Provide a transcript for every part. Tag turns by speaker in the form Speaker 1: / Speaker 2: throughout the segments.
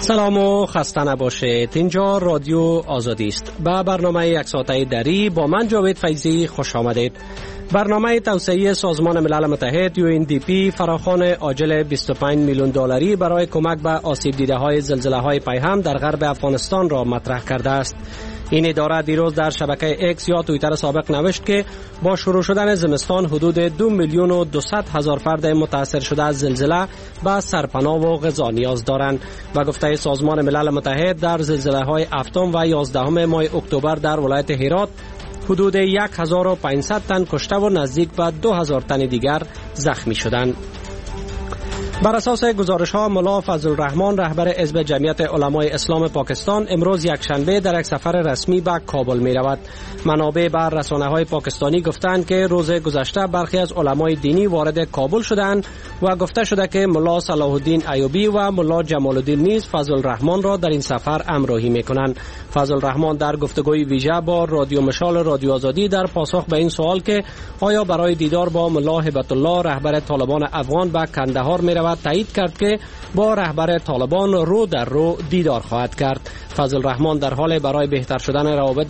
Speaker 1: سلام و خسته نباشید. اینجا رادیو آزادی است. به برنامه یک ساعته دری با من جاوید فیضی خوش آمدید. برنامه توسعه سازمان ملل متحد UNDP فراخوان عاجل 25 میلیون دلاری برای کمک به آسیب دیده های زلزله های پیهم در غرب افغانستان را مطرح کرده است. این اداره دیروز در شبکه اکس یا توییتر سابق نوشت که با شروع شدن زمستان حدود 2 میلیون و 200 هزار فرد متاثر شده از زلزله به سرپناه و غذا نیاز دارند. و گفته سازمان ملل متحد در زلزله های 7 و 11 ماه اکتبر در ولایت هرات حدود 1500 تن کشته و نزدیک به 2000 تن دیگر زخمی شدند. بر اساس گزارش ها ملا فضل الرحمن رهبر حزب جمعیت علمای اسلام پاکستان امروز یکشنبه در یک سفر رسمی به کابل می رود. منابع بر رسانه های پاکستانی گفتند که روز گذشته برخی از علمای دینی وارد کابل شدند و گفته شده که ملا صلاح الدین ایوبی و ملا جمال الدین نیز فضل الرحمن را در این سفر همراهی می کنند. فضل الرحمن در گفتگوی ویژه با رادیو مشال رادیو آزادی در پاسخ به این سوال که آیا برای دیدار با ملا هبت الله رهبر طالبان افغان به کندهار می رود تایید کرد که با رهبر طالبان رو در رو دیدار خواهد کرد. فضل الرحمن در حال برای بهتر شدن روابط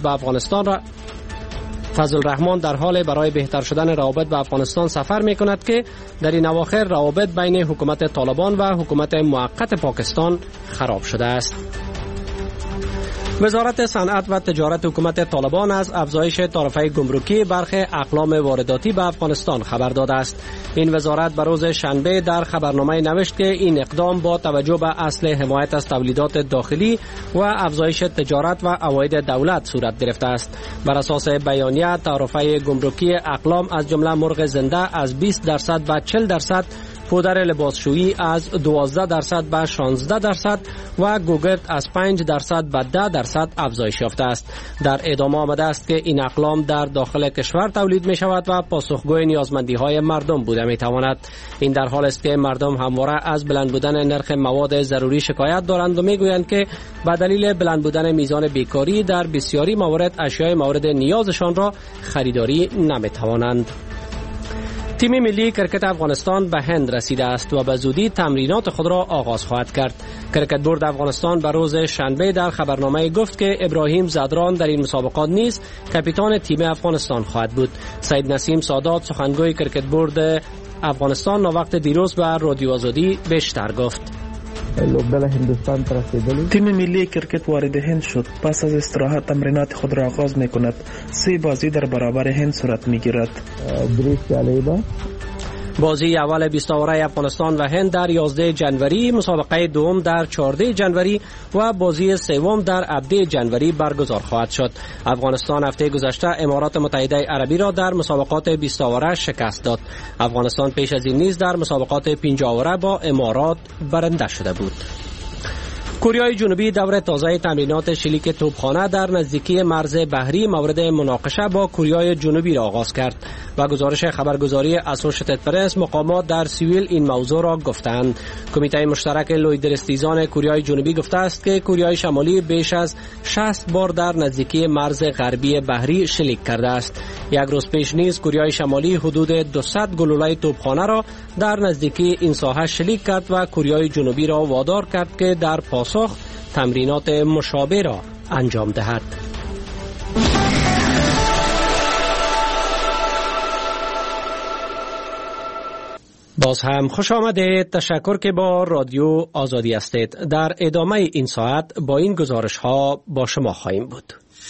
Speaker 1: به افغانستان سفر می کند که در این اواخر روابط بین حکومت طالبان و حکومت موقت پاکستان خراب شده است. وزارت صنعت و تجارت حکومت طالبان از افزایش تعرفه گمرکی برخی اقلام وارداتی به افغانستان خبر داده است. این وزارت به روز شنبه در خبرنامه نوشت که این اقدام با توجه به اصل حمایت از تولیدات داخلی و افزایش تجارت و عواید دولت صورت گرفته است. بر اساس بیانیه تعرفه گمرکی اقلام از جمله مرغ زنده از 20% به 40%، پودر لباسشویی از 12% به 16% و گوگرد از 5% به 10% افزایش یافته است. در ادامه آمده است که این اقلام در داخل کشور تولید می شود و پاسخگوی نیازمندی های مردم بوده می تواند. این در حال است که مردم همواره از بلند بودن نرخ مواد ضروری شکایت دارند و می گویند که به دلیل بلند بودن میزان بیکاری در بسیاری موارد اشیاء مورد نیازشان را خریداری نمی توانند. تیم ملی کرکت افغانستان به هند رسیده است و به زودی تمرینات خود را آغاز خواهد کرد. کرکت بورد افغانستان به روز شنبه در خبرنامه گفت که ابراهیم زدران در این مسابقات نیز کاپیتان تیم افغانستان خواهد بود. سید نسیم سادات سخنگوی کرکت بورد افغانستان وقت دیروز به رادیو آزادی بیشتر گفت.
Speaker 2: تیم ملی کرکت وارد هند شد. پس از استراحت تمرینات خود را آغاز می کند. 3 بازی در برابر هند صورت می گیرد.
Speaker 1: بازی اول 20 اوره افغانستان و هند در 11 جنوری، مسابقه دوم در 14 جنوری و بازی سوم در 17 جنوری برگزار خواهد شد. افغانستان هفته گذشته امارات متحده عربی را در مسابقات 20 اوره شکست داد. افغانستان پیش از این نیز در مسابقات 50 اوره با امارات برنده شده بود. کره جنوبی دور تازه تمرینات شلیک توپخانه در نزدیکی مرز بحری مورد مناقشه با کره جنوبی را آغاز کرد و گزارش خبرگزاری اسوشیتد پرس مقامات در سیول این موضوع را گفتند. کمیته مشترک لویدرستیزان کره جنوبی گفته است که کره شمالی بیش از 60 بار در نزدیکی مرز غربی بحری شلیک کرده است. یک روز پیش نیز کره شمالی حدود 200 گلوله توپخانه را در نزدیکی این ساحه شلیک کرد و کره جنوبی را وادار کرد که در پاسخ تمرینات مشابه را انجام دهد. باز هم خوش آمدید. تشکر که با رادیو آزادی هستید. در ادامه این ساعت با این گزارش ها با شما خواهیم بود.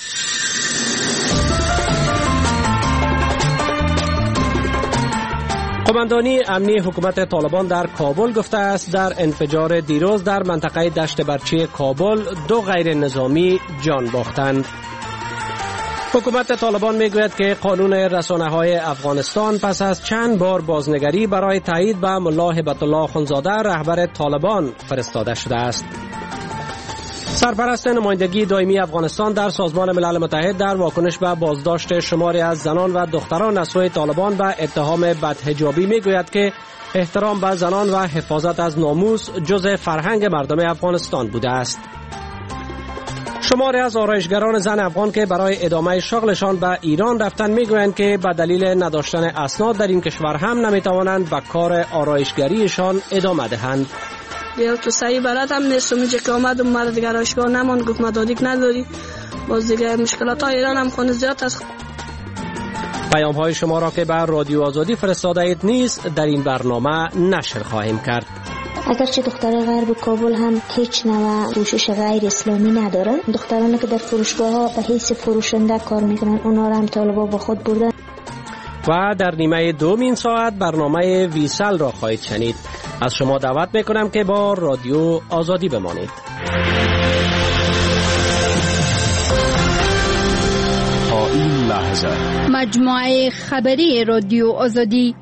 Speaker 1: قماندانی امنی حکومت طالبان در کابل گفته است در انفجار دیروز در منطقه دشت برچی کابل 2 غیر نظامی جان باختند. حکومت طالبان میگوید که قانون رسانه‌های افغانستان پس از چند بار بازنگری برای تایید به ملا هبت الله اخندزاده رهبر طالبان فرستاده شده است. سرپرست نمایندگی دائمی افغانستان در سازمان ملل متحد در واکنش به بازداشت شماری از زنان و دختران از سوی طالبان به اتهام بدحجابی میگوید که احترام به زنان و حفاظت از ناموس جزء فرهنگ مردم افغانستان بوده است. شماری از آرایشگران زن افغان که برای ادامه شغلشان به ایران رفتن میگویند که به دلیل نداشتن اسناد در این کشور هم نمیتوانند به کار آرایشگریشان ادامه دهند.
Speaker 3: دیگه تو صحیح بلد هم نیستم. اینجا که آمدم مرا دیگه آشگاه نمان، گفت مدادیک نداری. باز دیگه مشکلات های ایران هم خونه زیاد است.
Speaker 1: پیام های شما را که بر رادیو آزادی فرستاده اید نیز در این برنامه نشر خواهیم کرد.
Speaker 4: اگرچه دختران غرب کابل هم هیچ نوع پوشش غیر اسلامی ندارن، دخترانی که در فروشگاه ها به حیث فروشنده کار میکنن اونا را هم طالبان با خود بردن.
Speaker 1: و در نیمه دوم این ساعت برنامه ویسل را خواهید شنید. از شما دعوت میکنم که با رادیو آزادی بمانید.
Speaker 5: تا این لحظه
Speaker 6: مجموعه خبری رادیو آزادی.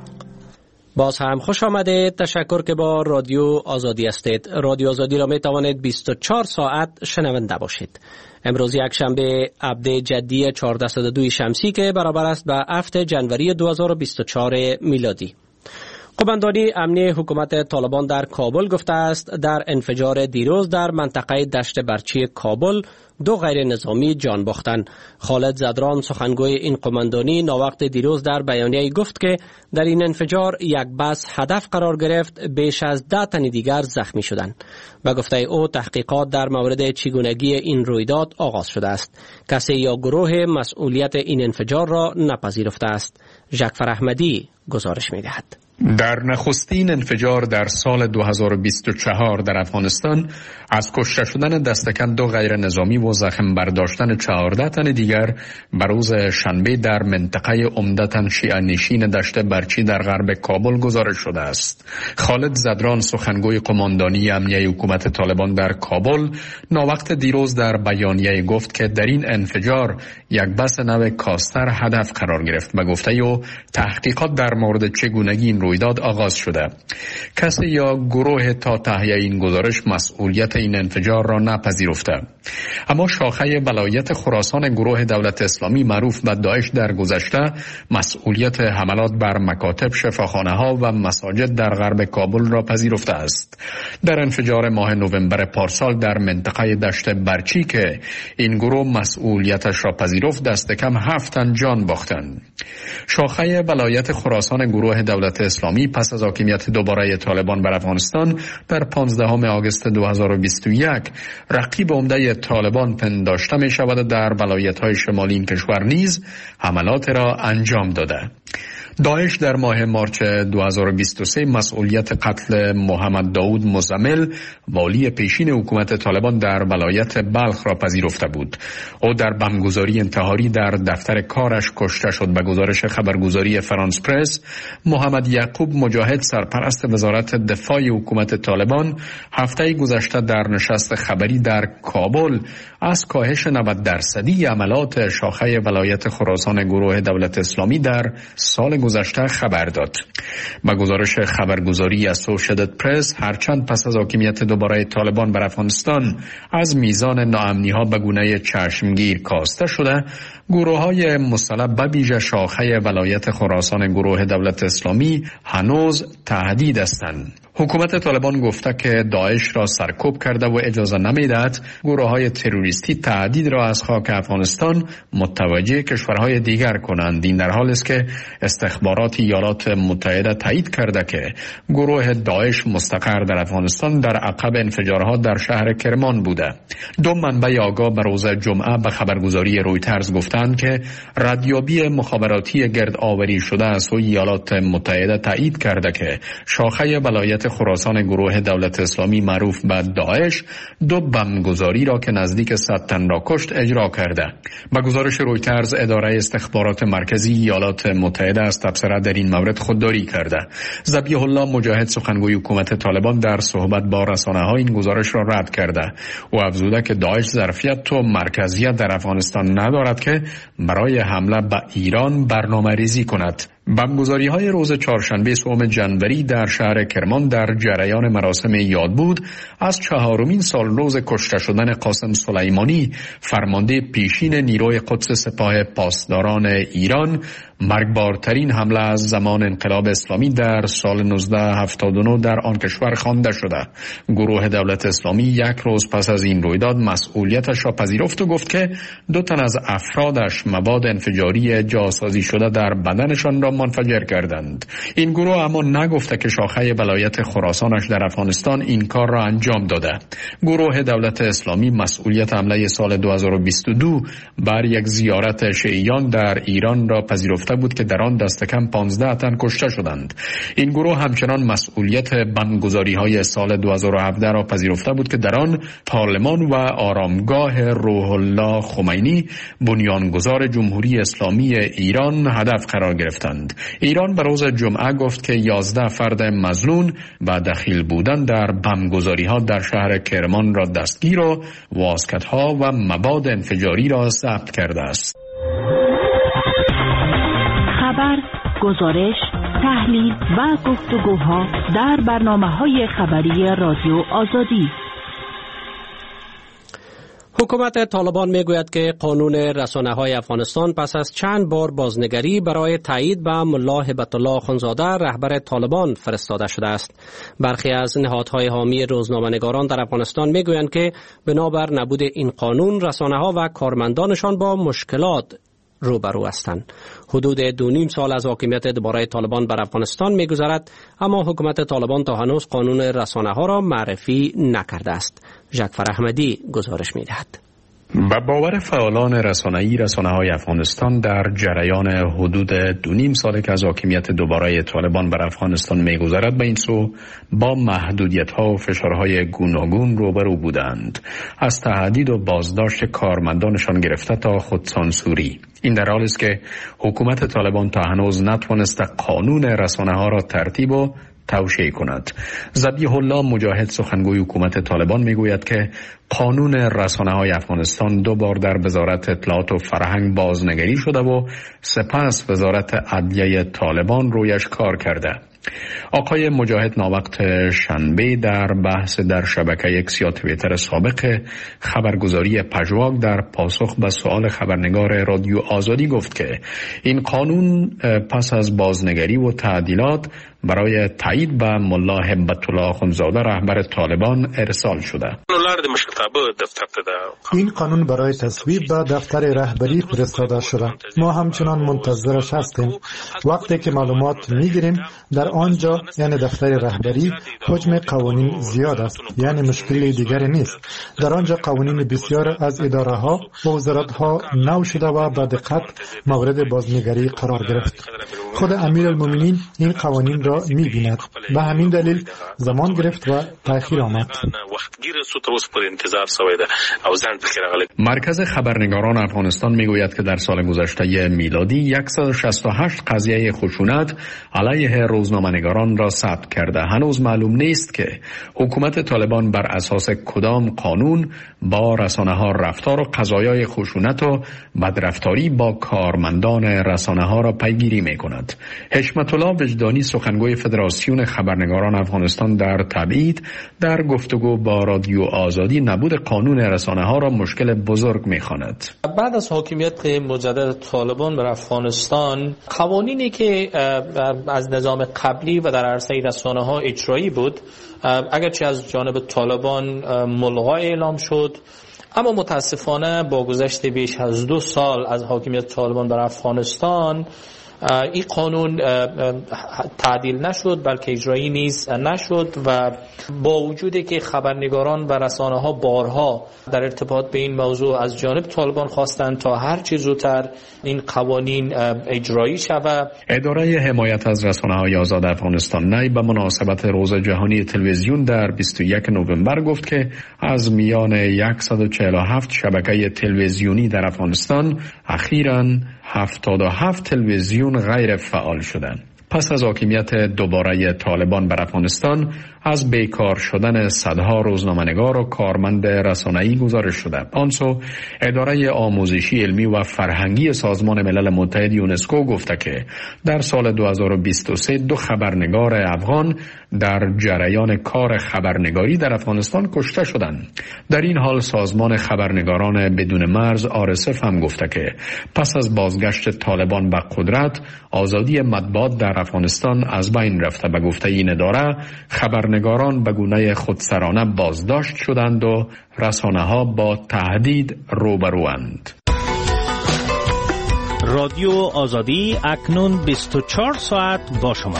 Speaker 1: باز هم خوش آمدید. تشکر که با رادیو آزادی هستید. رادیو آزادی را می توانید 24 ساعت شنونده باشید. امروز یک شنبه عبد جدی 1402 شمسی که برابر است به 7 جنوری 2024 میلادی. قماندانی امنی حکومت طالبان در کابل گفته است در انفجار دیروز در منطقه دشت برچی کابل 2 غیر نظامی جان باختند. خالد زدران سخنگوی این قماندانی ناوقت دیروز در بیانیه گفت که در این انفجار یک بس هدف قرار گرفت، بیش از 10 تن دیگر زخمی شدند و گفته او تحقیقات در مورد چگونگی این رویداد آغاز شده است. کسی یا گروه مسئولیت این انفجار را نپذیرفته است. جعفر احمدی گزارش می‌دهد.
Speaker 7: در نخستین انفجار در سال 2024 در افغانستان از کشته شدن دستکم 2 غیر نظامی و زخم برداشتن 14 تن دیگر بر روز شنبه در منطقه عمدتاً شیعه نشین دشت برچی در غرب کابل گزارش شده است. خالد زدران سخنگوی قماندانی امنیه حکومت طالبان در کابل ناوقت دیروز در بیانیه گفت که در این انفجار یک بس نو کاستر هدف قرار گرفت و گفته او تحقیقات در مورد چگونگی این رویداد آغاز شده. کسی یا گروه تا تهیه این گزارش مسئولیت این انفجار را نپذیرفته. اما شاخه ولایت خراسان گروه دولت اسلامی معروف به داعش در گذشته مسئولیت حملات بر مکاتب، شفاخانه ها و مساجد در غرب کابل را پذیرفته است. در انفجار ماه نوامبر پارسال در منطقه دشت برچی که این گروه مسئولیتش را پذیرفت دست کم 7 تن جان باختند. شاخه ولایت خراسان گروه دولت اسلامی پس از حاکمیت دوباره طالبان بر افغانستان در 15 آگوست 2021 رقیب عمده طالبان پنداشته می شود در ولایت‌های شمالی این کشور نیز حملات را انجام داده. داعش در ماه مارچ 2023 مسئولیت قتل محمد داود مزمل والی پیشین حکومت طالبان در ولایت بلخ را پذیرفته بود. او در بمبگذاری انتحاری در دفتر کارش کشته شد. به گزارش خبرگزاری فرانس پرس، محمد یعقوب مجاهد سرپرست وزارت دفاع حکومت طالبان هفته گذشته در نشست خبری در کابل از کاهش 90% عملات شاخه ولایت خراسان گروه دولت اسلامی در سال گذشته خبر داد. با گزارش خبرگزاری اسوشییتد پرس، هرچند پس از حاکمیت دوباره طالبان بر افغانستان از میزان ناامنی‌ها به گونه چشمگیر کاسته شده، گروه‌های مسلح به ویژه شاخه ولایت خراسان گروه دولت اسلامی هنوز تهدید هستند. حکومت طالبان گفته که داعش را سرکوب کرده و اجازه نمیدهد گروه‌های تروریستی تهدید را از خاک افغانستان متوجه کشورهای دیگر کنند. این در حالی است که استخبارات ایالات متحده تایید کرده که گروه داعش مستقر در افغانستان در عقب انفجارها در شهر کرمان بوده. 2 منبع آگاه به روز جمعه به خبرگزاری رویترز گفتند که ردیابی مخابراتی گرد آوری شده از سوی ایالات متحده تایید کرده که شاخه ولایت خراسان گروه دولت اسلامی معروف به داعش 2 بمبگذاری را که نزدیک 100 تن را کشت اجرا کرده. با گزارش رویترز، اداره استخبارات مرکزی ایالات متحده از تبصره در این مورد خودداری کرده. ذبیح الله مجاهد سخنگوی حکومت طالبان در صحبت با رسانه‌ها این گزارش را رد کرده و افزوده که داعش ظرفیت و مرکزیت در افغانستان ندارد که برای حمله به ایران برنامه‌ریزی کند. بمبگذاری‌های روز چهارشنبه 3 جنوری در شهر کرمان در جریان مراسم یاد بود از 4مین سال روز کشته شدن قاسم سلیمانی، فرمانده پیشین نیروی قدس سپاه پاسداران ایران، مرگبارترین حمله از زمان انقلاب اسلامی در سال 1979 در آن کشور خوانده شده. گروه دولت اسلامی یک روز پس از این رویداد مسئولیتش را پذیرفت و گفت که 2 تن از افرادش مواد انفجاری جاسازی شده در بدنشان را منفجر کردند. این گروه اما نگفته که شاخه ولایت خراسانش در افغانستان این کار را انجام داده. گروه دولت اسلامی مسئولیت حمله سال 2022 بر یک زیارت شیعیان در ایران را پذیرفته بود که در آن دست کم 15 تن کشته شدند. این گروه همچنان مسئولیت بمبگذاری‌های سال 2017 را پذیرفته بود که در آن پارلمان و آرامگاه روح الله خمینی بنیانگذار جمهوری اسلامی ایران هدف قرار گرفتند. ایران به روز جمعه گفت که 11 فرد مظنون با دخیل بودن در بمبگذاری‌ها در شهر کرمان را دستگیر و واسکت‌ها و مواد انفجاری را ضبط کرده است.
Speaker 8: خبر، گزارش، تحلیل و گفتگوها در برنامه‌های خبری رادیو آزادی.
Speaker 1: حکومت طالبان میگوید که قانون رسانه‌های افغانستان پس از چند بار بازنگری برای تایید به ملا هیبت الله اخوندزاده رهبر طالبان فرستاده شده است. برخی از نهادهای حامی روزنامه‌نگاران در افغانستان میگویند که بنابر نبود این قانون رسانه‌ها و کارمندانشان با مشکلات روبرو هستند. حدود 2.5 سال از حاکمیت دوباره طالبان بر افغانستان می‌گذرد، اما حکومت طالبان تا هنوز قانون رسانه‌ها را معرفی نکرده است. جعفر احمدی گزارش می‌دهد.
Speaker 7: به باور فعالان رسانه‌های افغانستان در جریان حدود 2.5 ساله که از حاکمیت دوباره طالبان بر افغانستان می‌گذرد به این سو با محدودیت‌ها و فشارهای گوناگون روبرو بودند، از تهدید و بازداشت کارمندانشان گرفته تا خودسانسوری. این در حالی است که حکومت طالبان تا هنوز نتوانسته قانون رسانه‌ها را ترتیب و توشیح کند. ذبیح الله مجاهد سخنگوی حکومت طالبان میگوید که قانون رسانه‌های افغانستان 2 بار در وزارت اطلاعات و فرهنگ بازنگری شده و سپس وزارت عدلیه طالبان رویش کار کرده. آقای مجاهد ناوقت شنبه در بحث در شبکه اکس یا توییتر سابق خبرگزاری پژواک در پاسخ به سوال خبرنگار رادیو آزادی گفت که این قانون پس از بازنگری و تعدیلات برای تایید به ملا هیبت الله اخوندزاده رهبر طالبان ارسال شده.
Speaker 9: این قانون برای تصویب به دفتر رهبری فرستاده شده. ما همچنان منتظرش هستیم. وقتی که معلومات میگیریم در آنجا یعنی دفتر رهبری حجم قوانین زیاد است، یعنی مشکلی دیگری نیست. در آنجا قوانین بسیار از اداره ها و وزارت ها نو شده و با دقت مورد بازنگری قرار گرفت. خود امیرالمومنین این قوانین را می‌بیند. به همین دلیل زمان گرفت و تأخیر آمد.
Speaker 7: مرکز خبرنگاران افغانستان میگوید که در سال گذشته میلادی 168 قضیه خشونت علیه روزنامه‌نگاران را ثبت کرده. هنوز معلوم نیست که حکومت طالبان بر اساس کدام قانون با رسانه‌ها رفتار و قضایای خشونت و بدرفتاری با کارمندان رسانه‌ها را پیگیری می‌کند. حشمت الله وجدانی سخنگوی فدراسیون خبرنگاران افغانستان در تبعید در گفتگو با رادیو آزادی نبود قانون رسانه‌ها را مشکل بزرگ می‌خواند.
Speaker 10: بعد از حاکمیت مجدد طالبان بر افغانستان قوانینی که از نظام قبلی و در عرصه رسانه‌ها اجرایی بود اگرچه از جانب طالبان ملغا اعلام شد، اما متاسفانه با گذشت بیش از 2 سال از حاکمیت طالبان بر افغانستان این قانون تعدیل نشد بلکه اجرایی نیز نشد و با وجودی که خبرنگاران و رسانه ها بارها در ارتباط به این موضوع از جانب طالبان خواستند تا هر چه زودتر این قوانین اجرایی شود.
Speaker 7: اداره حمایت از رسانه های آزاد افغانستان نی به مناسبت روز جهانی تلویزیون در 21 نوامبر گفت که از میان 147 شبکه تلویزیونی در افغانستان اخیراً 77 تلویزیون غیر فعال شدند. پس از حاکمیت دوباره طالبان بر افغانستان از بیکار شدن صدها روزنامه‌نگار و کارمند رسانه‌ای گزارش شده. آنسو اداره آموزشی علمی و فرهنگی سازمان ملل متحد یونسکو گفته که در سال 2023 2 خبرنگار افغان در جریان کار خبرنگاری در افغانستان کشته شدند. در این حال سازمان خبرنگاران بدون مرز RSF هم گفته که پس از بازگشت طالبان به قدرت، آزادی مطبوعات در افغانستان از بین رفته. به گفته این اداره، خبرنگاران به گونه خودسرانه بازداشت شدند و رسانه‌ها با تهدید روبروند.
Speaker 11: رادیو آزادی اکنون 24 ساعت با شما.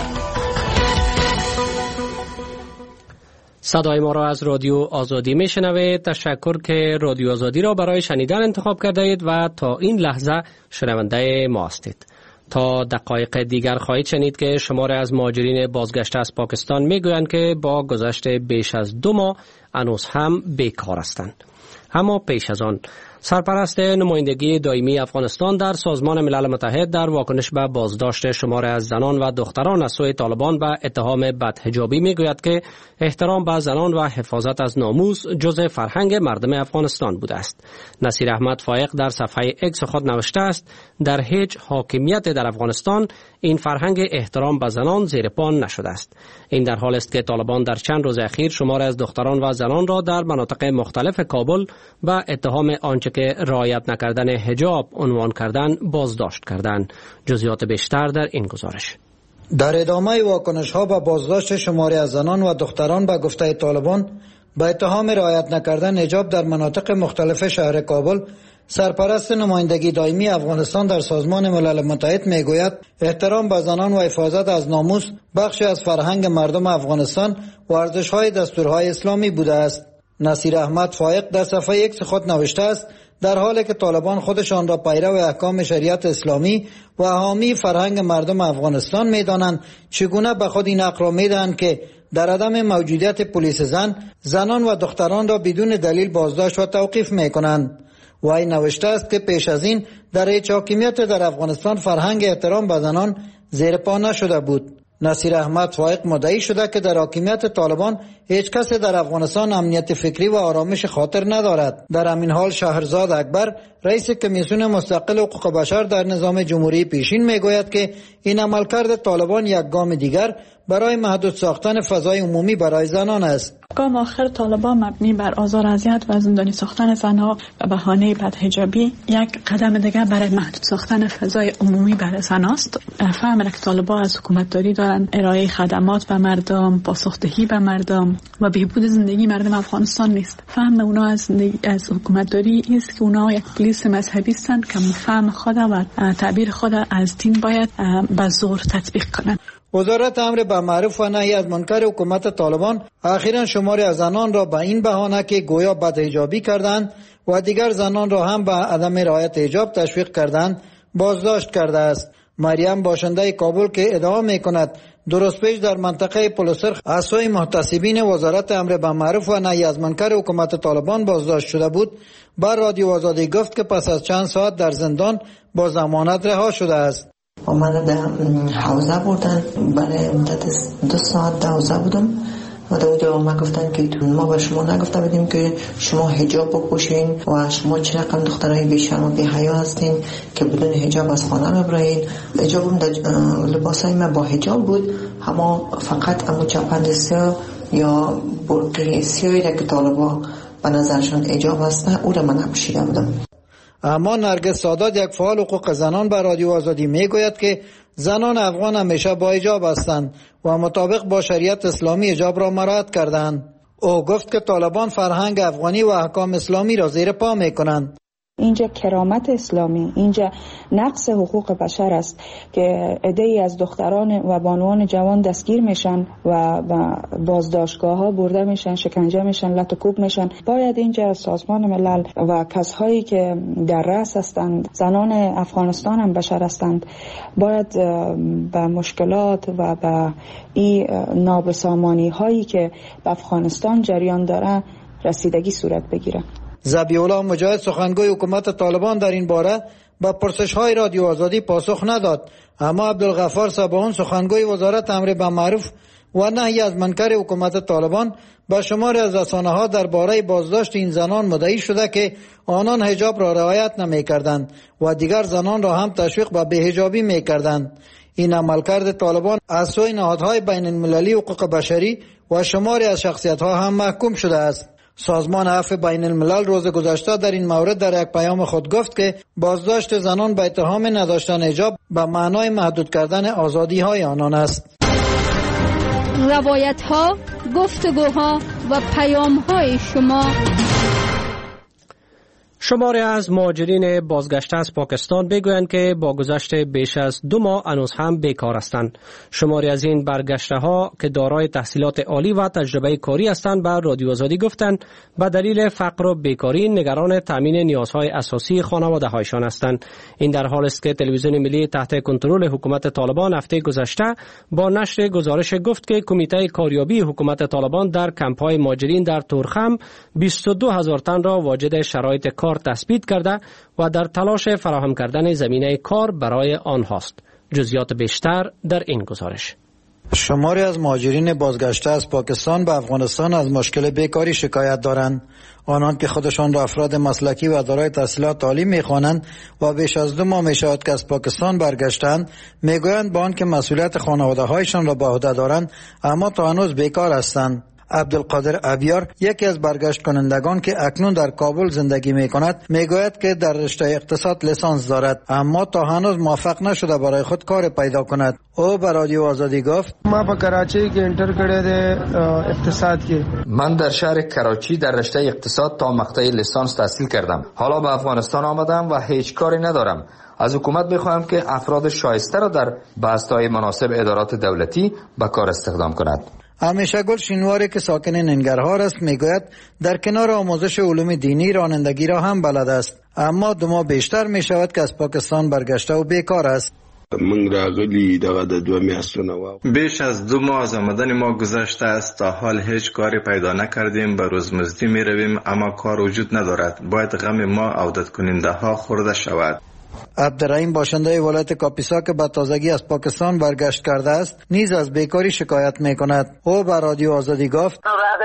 Speaker 1: صدای ما را از رادیو آزادی میشنوید. تشکر که رادیو آزادی را برای شنیدن انتخاب کرده اید و تا این لحظه شنونده ما هستید. تا دقایق دیگر خواهید شنید که شماره از مهاجرین بازگشته از پاکستان میگویند که با گذشت بیش از 2 ماه هنوز هم بیکار هستند. اما پیش از آن، سرپرست نمایندگی دائمی افغانستان در سازمان ملل متحد در واکنش به بازداشت شمار از زنان و دختران از سوی طالبان به اتهام بدحجابی میگوید که احترام به زنان و حفاظت از ناموس جزء فرهنگ مردم افغانستان بوده است. نصیر احمد فایق در صفحه اکس خود نوشته است: در هیچ حاکمیت در افغانستان این فرهنگ احترام به زنان زیر پا نشده است. این در حال است که طالبان در چند روز اخیر شمار از دختران و زنان را در مناطق مختلف کابل به اتهام آنچه که رعایت نکردن حجاب عنوان کردن بازداشت کردند. جزئیات بیشتر در این گزارش.
Speaker 12: در ادامه واکنش‌ها به بازداشت شماری از زنان و دختران به گفته طالبان به اتهام رعایت نکردن حجاب در مناطق مختلف شهر کابل، سرپرست نمایندگی دائمی افغانستان در سازمان ملل متحد میگوید احترام به زنان و حفاظت از ناموس بخشی از فرهنگ مردم افغانستان و ارزش‌های دستورهای اسلامی بوده است. نصیر احمد فایق در صفحه اکس خود نوشته است: در حالی که طالبان خودشان را پیرو احکام شریعت اسلامی و حامی فرهنگ مردم افغانستان می‌دانند، چگونه به خود این حق را می‌دهند که در عدم موجودیت پلیس زنان و دختران را بدون دلیل بازداشت و توقیف می‌کنند. و این نوشته است که پیش از این در هیچ حاکمیت در افغانستان فرهنگ احترام به زنان زیر پا نشده بود. نصیر احمد فایق مدعی شده که در حاکمیت طالبان هیچ کس در افغانستان امنیت فکری و آرامش خاطر ندارد. در همین حال شهرزاد اکبر، رئیس کمیسیون مستقل حقوق بشر در نظام جمهوری پیشین میگوید که این عملکرد طالبان یک گام دیگر برای محدود ساختن فضای عمومی برای زنان است.
Speaker 13: گام آخر طالبان مبنی بر آزار اذیت و زندانی ساختن زنها و بهانه بدحجابی یک قدم دیگر برای محدود ساختن فضای عمومی برای زنان است. فهم که طالبان از حکومتداری دارند ارائه خدمات به مردم، پاسخدهی به مردم و بهبود زندگی مردم افغانستان نیست. فهم اونا از حکومتداری است که اونا یک پلیس مذهبی هستند که فهم خود و تعبیر خود از دین باید به زور تطبیق کنند.
Speaker 12: وزارت امر به معروف و نهی از منکر حکومت طالبان اخیراً شماری از زنان را به این بهانه که گویا بدحجابی کردند و دیگر زنان را هم به عدم رعایت حجاب تشویق کردند بازداشت کرده است. مریم باشنده کابل که ادعا می‌کند درست پیش در منطقه پلسرخ از سوی محتسبین وزارت امر به معروف و نهی از منکر حکومت طالبان بازداشت شده بود، بر رادیو آزادی گفت که پس از چند ساعت در زندان با ضمانت رها شده است.
Speaker 14: منو به حوزه بردن، برای مدت 2 ساعت در حوزه بودم و در اونجا ما گفتن که ما به شما نگفته بودیم که شما حجاب بپوشین و شما چه رقم دخترای بیشرم و بی‌حیا هستین که بدون حجاب از خانه ببرین. حجابم در لباسای من با حجاب بود، اما فقط امو چپند سیاه یا برقی سیاهی را که طالبا به نظرشون حجاب هستن او را من نپوشیده بودم.
Speaker 12: اما نرگس سادات، یک فعال حقوق زنان، به رادیو آزادی میگوید که زنان افغان همیشه با حجاب هستند و مطابق با شریعت اسلامی حجاب را مراعات کردند. او گفت که طالبان فرهنگ افغانی و احکام اسلامی را زیر پا میکنند.
Speaker 15: اینجا کرامت اسلامی، اینجا نقص حقوق بشر است که عده‌ای از دختران و بانوان جوان دستگیر میشن و بازداشتگاه ها برده میشن، شکنجه میشن، لط و کوب میشن. باید اینجا سازمان ملل و کسایی که در رأس هستند، زنان افغانستان هم بشر هستند، باید به مشکلات و به این نابسامانی هایی که به افغانستان جریان داره رسیدگی صورت بگیره.
Speaker 12: ذبیح‌الله مجاهد، سخنگوی حکومت طالبان، در این باره به پرسش‌های رادیو آزادی پاسخ نداد، اما عبدالغفار صباحون، سخنگوی وزارت امر به معروف و نهی از منکر حکومت طالبان به شماری از رسانه‌ها درباره بازداشت این زنان مدعی شده که آنان حجاب را رعایت نمی‌کردند و دیگر زنان را هم تشویق به بی‌حجابی می‌کردند. این عملکرد طالبان از سوی نهادهای بین المللی حقوق بشری و شماری از شخصیت‌ها هم محکوم شده است. سازمان عفو بین الملل روز گذشته در این مورد در یک پیام خود گفت که بازداشت زنان به اتهام نداشتن حجاب به معنای محدود کردن آزادی‌های آنان است.
Speaker 6: روایت‌ها، گفتگوها و پیام‌های شما.
Speaker 1: شماری از مهاجرین بازگشته از پاکستان میگویند که با گذشت بیش از 2 ماه هنوز هم بیکار هستند. شماری از این برگشته ها که دارای تحصیلات عالی و تجربه کاری هستند به رادیو آزادی گفتند به دلیل فقر و بیکاری نگران تامین نیازهای اساسی خانواده هایشان هستند. این در حالی است که تلویزیون ملی تحت کنترل حکومت طالبان هفته گذشته با نشر گزارش گفت که کمیته کاریابی حکومت طالبان در کمپ‌های مهاجرین در تورخم 22,000 تن را واجد شرایط کار تثبیت کرده و در تلاش فراهم کردن زمینه کار برای آنهاست. جزئیات بیشتر در این گزارش.
Speaker 12: شماری از مهاجرین بازگشته از پاکستان به افغانستان از مشکل بیکاری شکایت دارند. آنان که خودشان را افراد مسلکی و دارای تحصیلات عالی می‌خوانند و بیش از 2 ماه می‌شود که از پاکستان برگشتند، می‌گویند با آنکه مسئولیت خانواده‌هایشان را به عهده دارند اما تا هنوز بیکار هستند. عبدالقادر ابیار یکی از برگشت کنندگان که اکنون در کابل زندگی می کند میگوید که در رشته اقتصاد لیسانس دارد اما تا هنوز موفق نشده برای خود کار پیدا کند. او به رادیو آزادی گفت
Speaker 16: ما په کراچی کې انټر کړی دی اقتصاد کې.
Speaker 17: من در شهر کراچی در رشته اقتصاد تا مقطع لیسانس تحصیل کردم. حالا به افغانستان آمدم و هیچ کاری ندارم. از حکومت میخواهم که افراد شایسته را در بسته‌های مناسب ادارات دولتی به کار استخدام کند.
Speaker 12: همیشه گل شینواری که ساکن ننگرهار است میگوید در کنار آموزش علوم دینی رانندگی را هم بلد است اما 2 ماه بیشتر می شود که از پاکستان برگشته و بیکار است.
Speaker 18: بیش از 2 ماه از آمدن ما گذشته است تا حال هیچ کاری پیدا نکردیم. به روزمزدی می رویم اما کار وجود ندارد. باید غم ما عودت کننده ها خورده شود.
Speaker 12: عبدالرحیم باشنده ولایت کاپیسا که به تازگی از پاکستان برگشت کرده است نیز از بیکاری شکایت می کند. او به رادیو آزادی گفت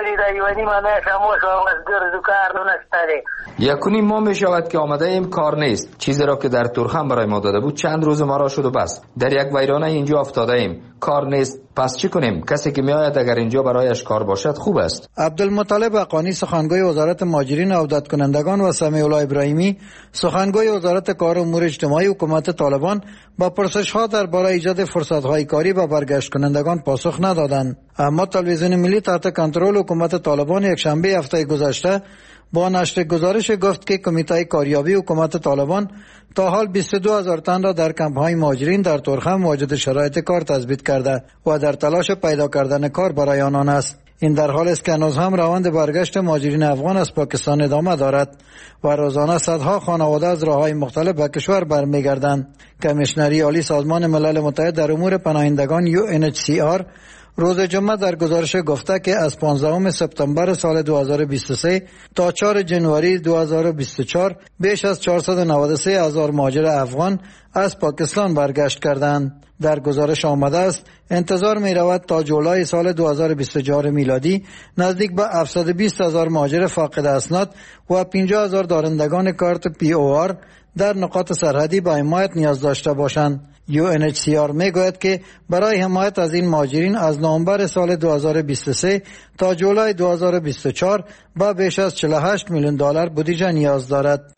Speaker 17: 1.5 ماه می شود که آمده ایم کار نیست. چیزی را که در تورخم برای ما داده بود چند روز ما را شد و بس. در یک ویرانه اینجا افتاده ایم. کار نیست. پس چی کنیم؟ کسی که می آید اگر اینجا برایش کار باشد خوب است.
Speaker 12: عبدالمطلب حقانی سخنگوی وزارت مهاجرین و عودت کنندگان و سمیع الله ابراهیمی سخنگوی وزارت کار و امور اجتماعی حکومت طالبان با پرسش‌ها درباره ایجاد فرصت‌های کاری به برگشت کنندگان پاسخ ندادند. اما تلویزیون ملی تحت کنترل حکومت طالبان یک شنبه هفته گذشته با نشر گزارش گفت که کمیته کاریابی حکومت طالبان تا حال 22,000 تن را در کمپ‌های مهاجرین در تورخم واجد شرایط کار تثبیت کرده و در تلاش پیدا کردن کار برای آنان است. این در حالی است که هنوز هم روند برگشت مهاجرین افغان از پاکستان ادامه دارد و روزانه صدها خانواده از راه‌های مختلف به کشور برمیگردند. کمیشنری عالی سازمان ملل متحد در امور پناهندگان UNHCR روز جمعه در گزارش گفته که از 15 سپتامبر سال 2023 تا 4 جنوری 2024 بیش از 493,000 مهاجر افغان از پاکستان برگشت کردند. در گزارش آمده است انتظار می رود تا جولای سال 2024 میلادی نزدیک به 720,000 مهاجر فاقد اسناد و 50,000 دارندگان کارت POR در نقاط سرحدی به حمایت نیاز داشته باشند. UNHCR میگوید که برای حمایت از این مهاجرین از نوامبر سال 2023 تا جولای 2024 به بیش از 48 میلیون دلار بودجه نیاز دارد.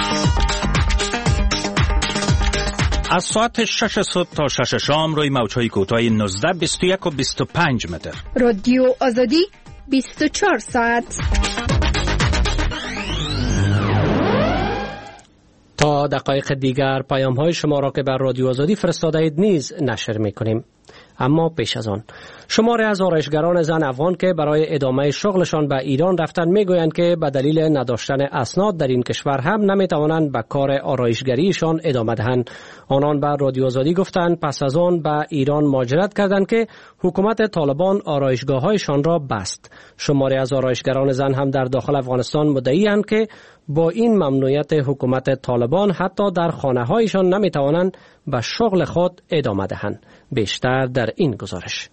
Speaker 11: از ساعت 6 صبح تا 6 شام روی موج‌های کوتاه 19 21 و 25 متر.
Speaker 6: رادیو آزادی 24 ساعت.
Speaker 1: تا دقایق دیگر پیام‌های شما را که بر رادیو آزادی فرستاده اید نیز نشر می‌کنیم. اما پیش از آن شماری از آرایشگران زن افغان که برای ادامه شغلشان به ایران رفتن میگویند که به دلیل نداشتن اسناد در این کشور هم نمیتوانند به کار آرایشگریشان ادامه دهند. آنان به رادیو آزادی گفتند پس از آن به ایران مهاجرت کردند که حکومت طالبان آرایشگاه‌هایشان را بست. شماری از آرایشگران زن هم در داخل افغانستان مدعی‌اند که با این ممنوعیت حکومت طالبان حتی در خانه‌هایشان نمیتوانند به شغل خود ادامه دهند. بیشتر در این گزارش.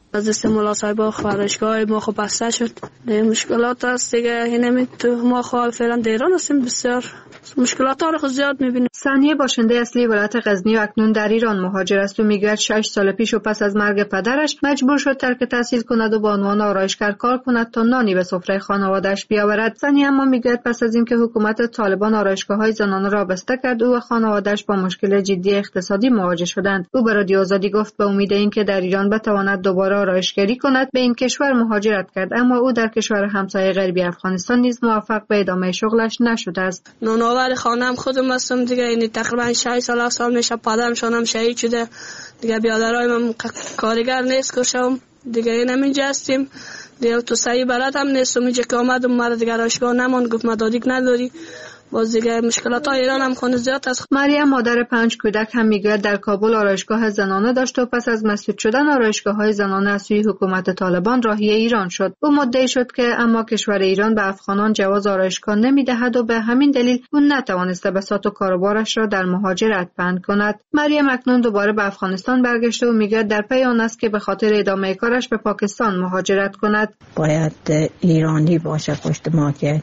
Speaker 3: از دست مولا صاحب خارجگاه ما خب بسته شد. مشکلات است دیگه. اینم تو ما خال فعلا دیران هستیم، بسیار مشکلات ها رو زیاد میبینیم.
Speaker 19: ثانیه باشنده اصلی ولایت غزنی و اکنون در ایران مهاجر است و میگوید 6 سال پیش و پس از مرگ پدرش مجبور شد ترک تحصیل کند و به عنوان آرایشگر کار کند تا نانی به سفره خانواده‌اش بیاورد. ثانیه اما میگوید پس از اینکه حکومت طالبان آرایشگاه‌های زنانه را بسته کرد، او و خانواده‌اش با مشکل جدی اقتصادی مواجه شدند. او به رادیو آزادی گفت به امید اینکه در ایران بتواند دوباره آرایشگری کند به این کشور مهاجرت کرد، اما او در کشور همسایه غربی افغانستان نیز موفق به ادامه شغلش نشده است.
Speaker 3: نونآور خانم خودم هستم دیگه، یعنی تقریبا 6 سال میشه پدرم هم شهید شده دیگه، بیادرای من کارگر نیست کشم دیگه. این همینجا هستیم دیگه. تو سعی برات هم نیستم، اینجا که آمدم مرا دیگه آرایشگاه نمان، گفت مدادیک نداری. باز دیگه مشکلات ها ایران هم خونه زیاد است.
Speaker 19: مریم مادر 5 کودک هم میگوید در کابل آرایشگاه زنانه داشت و پس از مسدود شدن آرایشگاه‌های زنانه از سوی حکومت طالبان راهی ایران شد. او مدعی شد که اما کشور ایران به افغانان جواز آرایشگاه نمیدهد و به همین دلیل او نتوانسته بساط و کاروبارش را در مهاجرت بند کند. مریم اکنون دوباره به افغانستان برگشته و میگوید در پی آن است که به خاطر ادامه کارش به پاکستان مهاجرت کند.
Speaker 20: باید ایرانی باشه پشت ما که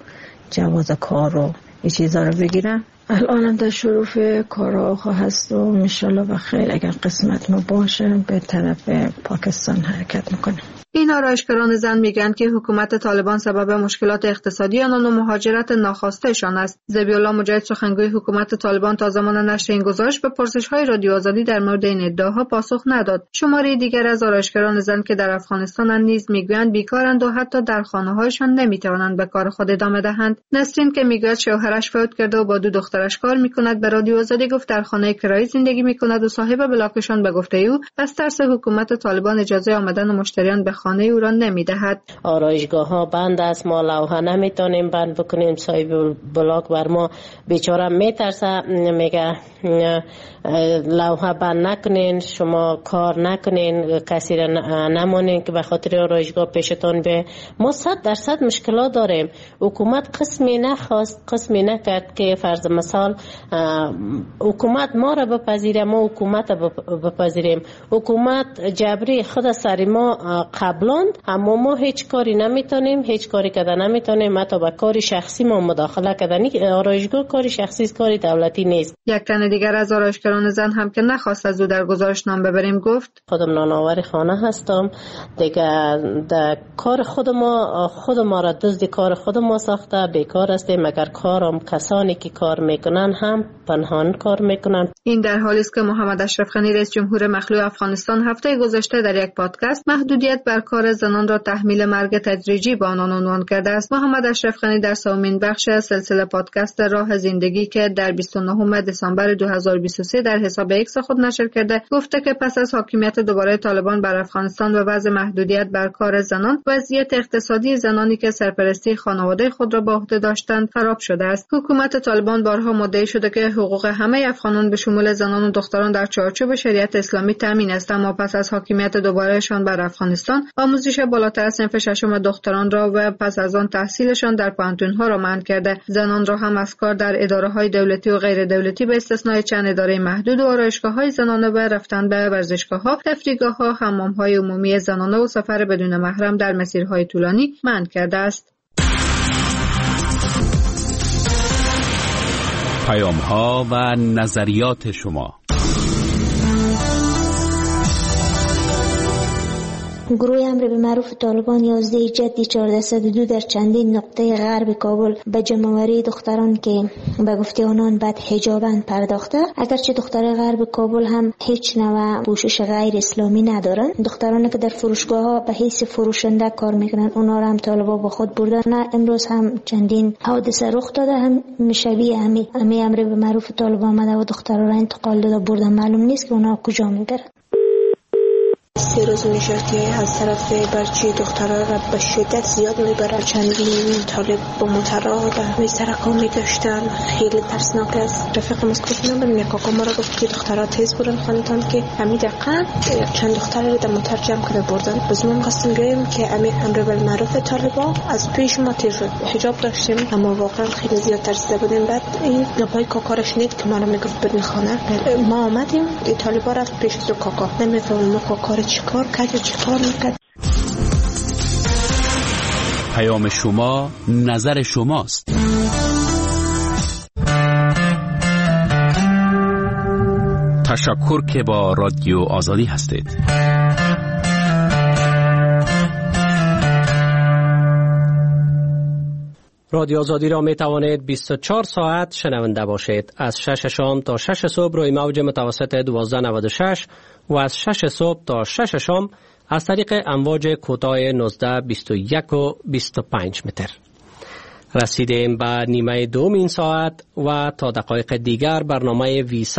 Speaker 20: جواز کار و این چیزا رو بگیرم. الانم در شروع کارها هست و انشالله بخیر اگر قسمت ما باشه به طرف پاکستان حرکت میکنه.
Speaker 19: این آرایشگران زن میگن که حکومت طالبان سبب مشکلات اقتصادی آنان و مهاجرت ناخواسته‌شان است. ذبیحالله مجاهد سخنگوی حکومت طالبان تا زمان نشر این گزارش به پرسش‌های رادیو آزادی در مورد این ادعاها پاسخ نداد. شماره دیگر از آرایشگران زن که در افغانستان نیز میگویند بیکارند و حتی در خانه‌هایشان نمیتوانند به کار خود ادامه دهند. نسرین که میگوید شوهرش فوت کرده و با 2 دخترش کار میکند به رادیو آزادی گفت در خانه کرایه زندگی میکند و صاحب بلاکشان به گفته او از ترس حکومت طالبان اجازه آمدن مشتریان به خانه او را نمیدهد.
Speaker 21: آرایشگاه ها بند است، ما لوحه نمیتونیم بند بکنیم. صاحب بلاک بر ما بیچاره میترسه، میگه لوحه بند نکنین، شما کار نکنین، کسی را نمانین که به خاطر آرایشگاه پیشتون به. ما 100% مشکلات داریم. حکومت قسمی نخواست، قسمی نکرد که فرض مثال حکومت ما را بپذیره، ما حکومت بپذیریم. حکومت جبری خود سر ما قبلاند، اما ما هیچ کاری نمیتونیم، هیچ کاری کردن نمیتونیم، حتی به کار شخصی ما مداخله کردن. آرایشگاه کار شخصی است، کاری دولتی نیست.
Speaker 19: یک تن دیگر از آرایشگران زن هم که نخواست از او در گزارش نام ببریم گفت
Speaker 21: خودم نانآور خانه هستم دیگه، در کار خود ما را دزد کار خود ما ساخته، بیکار هستیم. مگر کارم کسانی که کار میکنن هم پنهان کار میکنن.
Speaker 19: این در حالی است که محمد اشرف غنی رئیس جمهور مخلوع افغانستان هفته گذشته در یک پادکست محدودیت بر کار زنان را تحمیل مرگ تدریجی به آنان عنوان کرده است. محمد اشرف غنی در 3مین بخش سلسله پادکست راه زندگی که در 29 دسامبر 2023 در حساب ایکس خود نشر کرده گفته که پس از حاکمیت دوباره طالبان بر افغانستان و وضع محدودیت بر کار زنان، وضعیت اقتصادی زنانی که سرپرستی خانواده خود را به عهده داشتند خراب شده است. حکومت طالبان بارها مدعی شده که حقوق همه افغانان به شمول زنان و دختران در چارچوب شریعت اسلامی تامین است، اما پس از حاکمیت دوبارهشان بر افغانستان آموزش بالاتر از صنف ششم دختران را و پس از آن تحصیلشان در پانتون‌ها را منع کرده. زنان را هم از کار در اداره‌های دولتی و غیر دولتی به استثنای چند اداره محدود و آرایشگاه‌های زنانه و رفتن به ورزشگاه‌ها، تفریحگاه‌ها، حمام‌های عمومی زنانه و سفر بدون محرم در مسیرهای طولانی منع کرده است.
Speaker 11: پیام‌ها و نظریات شما.
Speaker 4: گروه امر به معروف طالبان 11 جدی 1402 در چندین نقطه غرب کابل به جمع‌آوری دختران که به گفته آنان بد حجابند پرداخته. اگرچه دختران غرب کابل هم هیچ نوع پوشش غیر اسلامی ندارن، دخترانی که در فروشگاه‌ها به حیث فروشنده کار میکنن اونا را هم طالبان با خود بردن. امروز هم چندین حادثه رخ داده، هم شبیه همین امر به معروف طالبان آمده و دختران را انتقال داده بردن. معلوم نیست که اونا کجا میبرن.
Speaker 22: 3 روز نشستی از طرف برچی دخترها را به شدت زیاد میبرن. چندین طالب با موترها به سرکا میگشتن، خیلی ترسناک است. رفیق مسکوت نبرین کاکا ما را گفت که دخترها تیز برن خانتان که همین دقیقا چند دختر را در موتر جمع کرده بردن. باز ما قصدیم بیاییم که امر بالمعروف طالبا از پیش ما تیر شد. حجاب داشتیم اما واقعا خیلی زیاد ترسیده بودیم. بعد این لبای کاکا را شنید که ما را میگفت برین خانه. ما آمدیم طالبا رفت پیش تو کاکا. نمیفهمم کاکا چی چه کار کرد چه کار نکرد.
Speaker 2: پیام شما نظر شماست. تشکر که با رادیو آزادی هستید.
Speaker 1: رادیو آزادی را می توانید 24 ساعت شنونده باشید. از 6 شام تا 6 صبح روی موج متوسط 1296 و از 6 صبح تا 6 شام از طریق امواج کوتاه 19، 21 و 25 متر. رسیدیم به نیمه دوم این ساعت و تا دقایق دیگر برنامه ویسا